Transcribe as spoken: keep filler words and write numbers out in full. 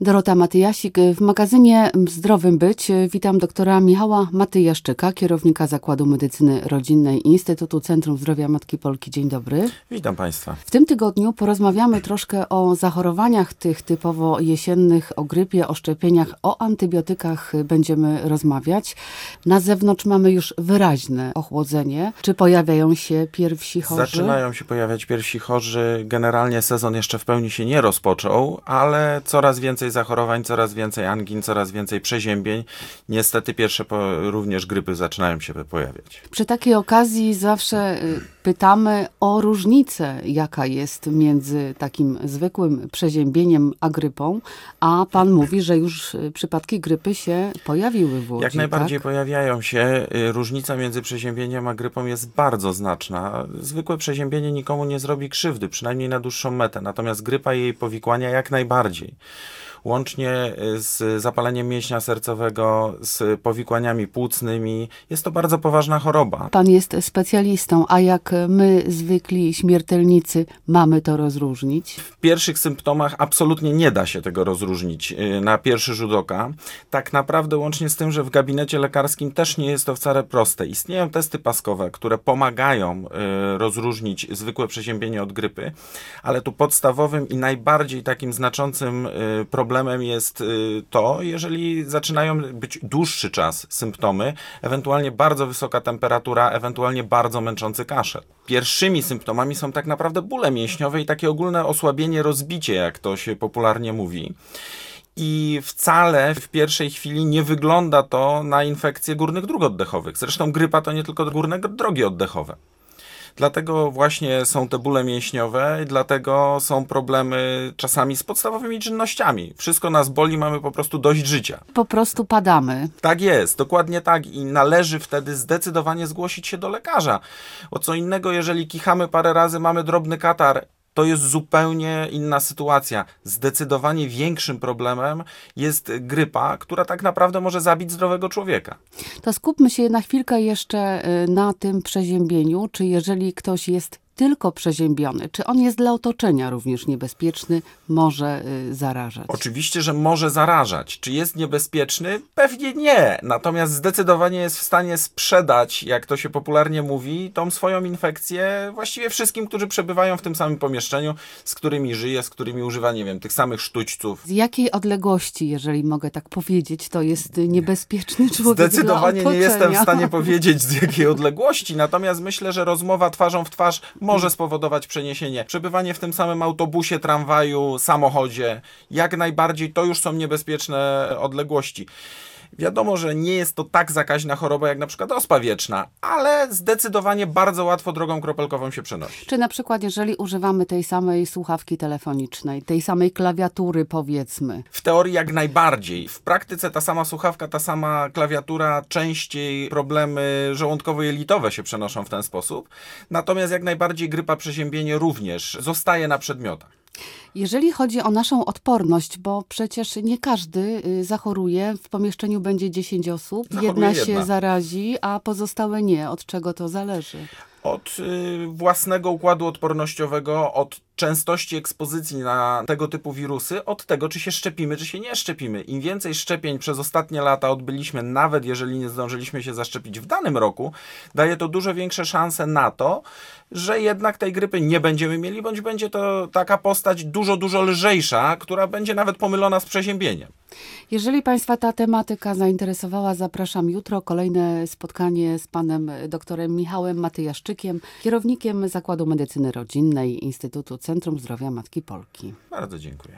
Dorota Matyjasik. W magazynie Zdrowym Być witam doktora Michała Matyjaszczyka, kierownika Zakładu Medycyny Rodzinnej Instytutu Centrum Zdrowia Matki Polki. Dzień dobry. Witam Państwa. W tym tygodniu porozmawiamy troszkę o zachorowaniach tych typowo jesiennych, o grypie, o szczepieniach, o antybiotykach będziemy rozmawiać. Na zewnątrz mamy już wyraźne ochłodzenie. Czy pojawiają się pierwsi chorzy? Zaczynają się pojawiać pierwsi chorzy. Generalnie sezon jeszcze w pełni się nie rozpoczął, ale coraz więcej zachorowań, coraz więcej angin, coraz więcej przeziębień. Niestety pierwsze po, również grypy zaczynają się pojawiać. Przy takiej okazji zawsze pytamy o różnicę, jaka jest między takim zwykłym przeziębieniem a grypą, a pan mówi, że już przypadki grypy się pojawiły w Łodzi. Jak najbardziej tak? pojawiają się. Różnica między przeziębieniem a grypą jest bardzo znaczna. Zwykłe przeziębienie nikomu nie zrobi krzywdy, przynajmniej na dłuższą metę, natomiast grypa i jej powikłania jak najbardziej. Łącznie z zapaleniem mięśnia sercowego, z powikłaniami płucnymi. Jest to bardzo poważna choroba. Pan jest specjalistą, a jak my, zwykli śmiertelnicy, mamy to rozróżnić? W pierwszych symptomach absolutnie nie da się tego rozróżnić na pierwszy rzut oka. Tak naprawdę łącznie z tym, że w gabinecie lekarskim też nie jest to wcale proste. Istnieją testy paskowe, które pomagają rozróżnić zwykłe przeziębienie od grypy, ale tu podstawowym i najbardziej takim znaczącym problemem Problemem jest to, jeżeli zaczynają być dłuższy czas symptomy, ewentualnie bardzo wysoka temperatura, ewentualnie bardzo męczący kaszel. Pierwszymi symptomami są tak naprawdę bóle mięśniowe i takie ogólne osłabienie, rozbicie, jak to się popularnie mówi. I wcale w pierwszej chwili nie wygląda to na infekcje górnych dróg oddechowych. Zresztą grypa to nie tylko górne drogi oddechowe. Dlatego właśnie są te bóle mięśniowe i dlatego są problemy czasami z podstawowymi czynnościami. Wszystko nas boli, mamy po prostu dość życia. Po prostu padamy. Tak jest, dokładnie tak i należy wtedy zdecydowanie zgłosić się do lekarza. Bo co innego, jeżeli kichamy parę razy, mamy drobny katar, to jest zupełnie inna sytuacja. Zdecydowanie większym problemem jest grypa, która tak naprawdę może zabić zdrowego człowieka. To skupmy się na chwilkę jeszcze na tym przeziębieniu. Czy jeżeli ktoś jest tylko przeziębiony, czy on jest dla otoczenia również niebezpieczny, może y, zarażać? Oczywiście, że może zarażać. Czy jest niebezpieczny? Pewnie nie. Natomiast zdecydowanie jest w stanie sprzedać, jak to się popularnie mówi, tą swoją infekcję właściwie wszystkim, którzy przebywają w tym samym pomieszczeniu, z którymi żyje, z którymi używa, nie wiem, tych samych sztućców. Z jakiej odległości, jeżeli mogę tak powiedzieć, to jest niebezpieczny człowiek Zdecydowanie dla nie jestem w stanie powiedzieć, z jakiej odległości, natomiast myślę, że rozmowa twarzą w twarz może spowodować przeniesienie. Przebywanie w tym samym autobusie, tramwaju, samochodzie, jak najbardziej to już są niebezpieczne odległości. Wiadomo, że nie jest to tak zakaźna choroba jak na przykład ospa wieczna, ale zdecydowanie bardzo łatwo drogą kropelkową się przenosi. Czy na przykład jeżeli używamy tej samej słuchawki telefonicznej, tej samej klawiatury powiedzmy? W teorii jak najbardziej. W praktyce ta sama słuchawka, ta sama klawiatura, częściej problemy żołądkowo-jelitowe się przenoszą w ten sposób. Natomiast jak najbardziej grypa, przeziębienie również zostaje na przedmiotach. Jeżeli chodzi o naszą odporność, bo przecież nie każdy zachoruje, w pomieszczeniu będzie dziesięć osób, Zachoruje jedna się jedna. zarazi, a pozostałe nie. Od czego to zależy? Od y, własnego układu odpornościowego, od częstości ekspozycji na tego typu wirusy, od tego, czy się szczepimy, czy się nie szczepimy. Im więcej szczepień przez ostatnie lata odbyliśmy, nawet jeżeli nie zdążyliśmy się zaszczepić w danym roku, daje to dużo większe szanse na to, że jednak tej grypy nie będziemy mieli, bądź będzie to taka postać dużo, dużo lżejsza, która będzie nawet pomylona z przeziębieniem. Jeżeli Państwa ta tematyka zainteresowała, zapraszam jutro. Kolejne spotkanie z panem doktorem Michałem Matyjaszczykiem, kierownikiem Zakładu Medycyny Rodzinnej Instytutu Centrum Zdrowia Matki Polki. Bardzo dziękuję.